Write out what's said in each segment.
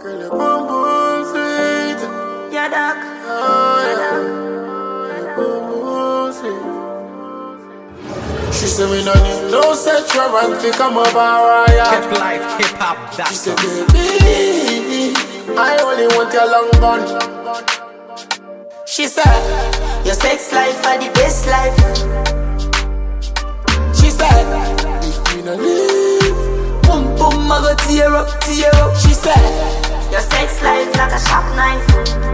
Girl, your boom boom sweet. Yeah, dog. Your boom boom sweet. She said we don't need no sex romantic, I'm a barrier. Hip life, hip hop, She that's said, baby, I only want your long gun. She said, Your sex life are the best life. she said, if we don't leave, Boom boom, I go tear up, tear up. she said, Your sex life like a sharp knife.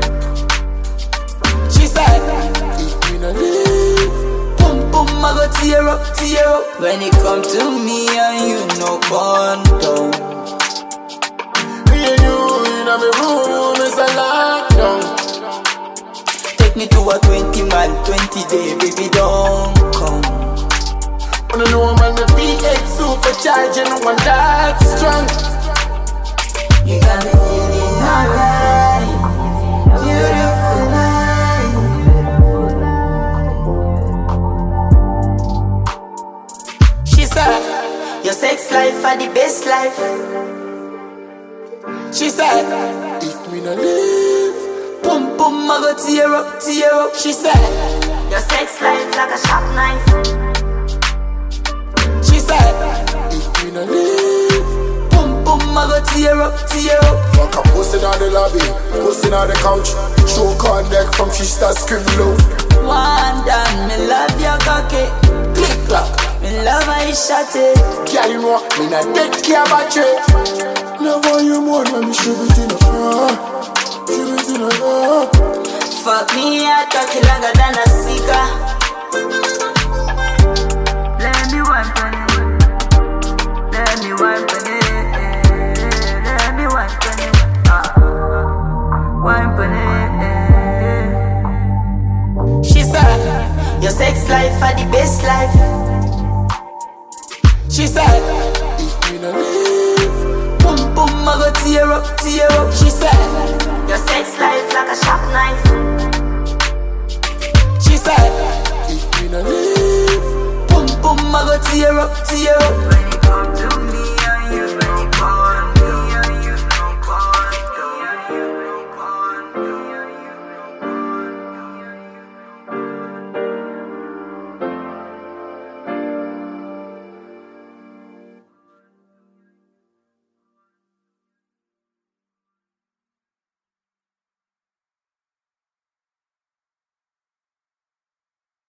she said, if we don't leave, Boom boom, I go tear up, tear up. When it come to me and you no condom. me and you in my room is a lockdown. Take me to a 20-man, 20-day, baby, don't come. Wanna know man, the V8 supercharging one that strong. You got me feeling alright. Beautiful night. She said, Your sex life are the best life. she said, if we don't leave, Boom boom, I go tear up, tear up. she said, Your sex life like a sharp knife. she said, if we don't leave, Boom boom, I go tear up, tear up. fuck up, posting on the lobby, posting on the couch, show connect from she start screaming low. One done, me love your cocky. Click clack, Me love how you shot it. girl you know, me not take care about you. Love how you more when me shoot it in a shoot it in a Fuck me, I talk it longer than a cigar. Let me wipe on it. Let me wipe on it. Let me wipe on it. Wipe on it. She said, Your sex life are the best life. she said, if we don't leave, Boom boom, I go tear up, tear up. she said, Your sex life like a sharp knife. she said, if we don't leave, Boom boom, I go tear up, tear up.